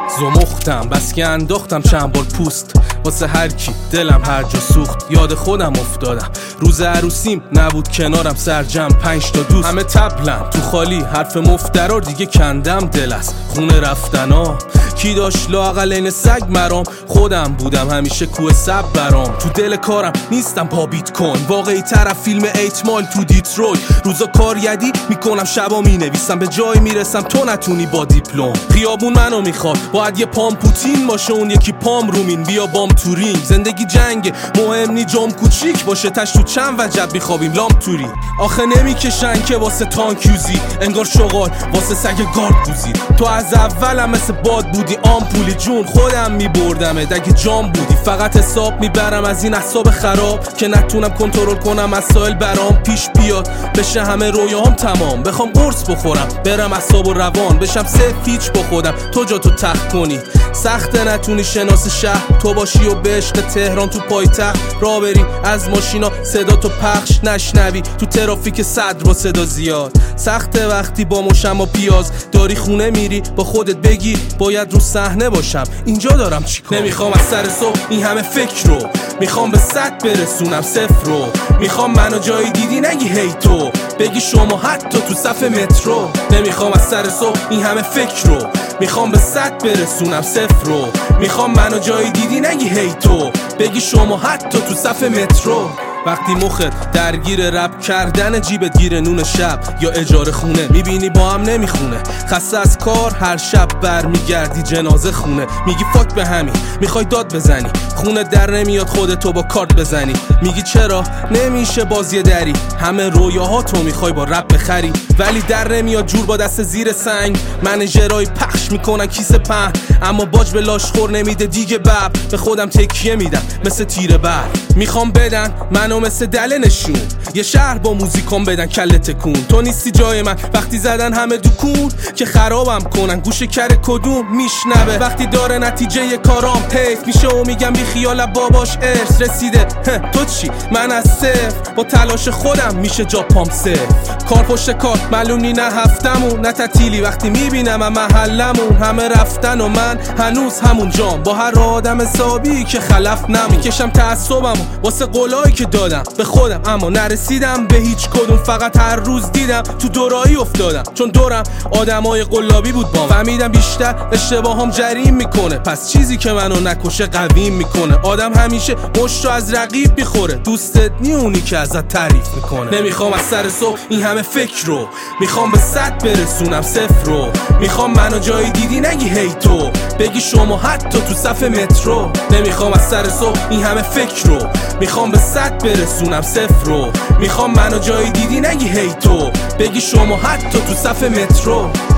زمختم بس که انداختم چند بار پوست واسه هر کی دلم هر جا سوخت. یاد خودم افتادم روز عروسیم نبود کنارم سرجم 5 تا دوست همه تبلن تو خالی حرف مفترار دیگه کندم دل است خونه رفتنا. کی داشت لااقل این سگ مرام خودم بودم همیشه کوه سب برام. تو دل کارم نیستم پا بیت کن واقعی طرف فیلم 8 مایل تو دیترویت. روزا کار یدی میکنم شبا مینویسم به جایی میرسم تو نتونی با دیپلم. خیابون منو میخواد باید یه پام پوتین باشه اون یکی پام رومین بیا بام تو رینگ. زندگی جنگه مهم نی جام کوچیک باشه تش تو چند وجب میخوابیم لام توری. آخه نمیکشن که واسه تانک یوزی انگار شغال واسه سگ گارد بوزید. تو از اولم مثل باد بودی آمپولی جون خودم میبردمت اگه جام بودی. فقط حساب میبرم از این اعصاب خراب که نتونم کنترل کنم مسائل برام پیش بیاد بشه همه رویاام تمام. بخوام قرص بخورم برم اعصاب و روان بشم سه پیچ با خودم تو جا تو تخت کنی. سخته نتونی شناس شهر تو باشی و به عشق تهران تو پایتخت را بری از ماشینا صدا تو پخش نشنوی تو ترافیک صدر با صدا زیاد. سخته وقتی با مشم و پیاز داری خونه میری با خودت بگی باید رو صحنه باشم اینجا دارم چیکار. نمیخوام از سر صبح این همه فکر رو میخوام به 100 برسونم 0 رو. میخوام منو جایی دیدی نگی هی تو بگی شما حتی تو صف مترو. نمیخوام از سر صبح این همه فکر رو میخوام به 100 برسونم 0 رو. میخوام منو جایی دیدی نگی هی تو بگی شما حتی تو صف مترو. وقتی مخت درگیر رپ کردن جیبت گیر نون شب یا اجاره خونه میبینی با هم نمیخونه. خسته از کار هر شب برمیگردی جنازه خونه میگی فاک به همین میخوای داد بزنی خونه در نمیاد خودتو با کارت بزنی. میگی چرا نمیشه بازی دری همه رویاهاتو میخوای با رپ بخری ولی در نمیاد جور با دست زیر سنگ. منیجرای پخش میکنن کیسه پهن اما باج به لاشخور نمیده دیگه. بب به خودم تکیه میدم مثل تیر بر میخوام بدن منو مثل دله نشون یه شهر با موزیکام بدن کله تکون. تو نیستی جای من وقتی زدن همه دکون که خرابم کنن گوش کر کدوم میشنوه وقتی داره نتیجه یه کارام حیف میشه و میگم بی خیال باباش ارث رسیده. تو چی من از صفر با تلاش خودم میشه جا پام صفر. کار پشت کار معلوم نی نه هفتمون نه تعطیلی وقتی میبینم محلمون همه رفتن و من هنوز همون جام با هر آدم حسابی که خلف نمیکشم تعصبمو واسه قولایی که دادم به خودم اما نرسیدم به هیچ کدوم. فقط هر روز دیدم تو دورایی افتادم چون دورم آدمای قلابی بود بام. فهمیدم بیشتر اشتباهام جریم میکنه پس چیزی که منو نکشه قویم میکنه. آدم همیشه مشتو از رقیب میخوره دوستت نی اونی که ازت تعریف میکنه. نمیخوام از سر صبح این همه فکر رو میخوام به 100 برسونم 0 رو. میخوام منو جایی دیدی نگی هی تو بگی شما حتی تو صف مترو. نمیخوام از سر صبح این همه فکر رو میخوام به 100 برسونم 0 رو. میخوام منو جایی دیدی نگی هی تو بگی شما حتی تو صف مترو.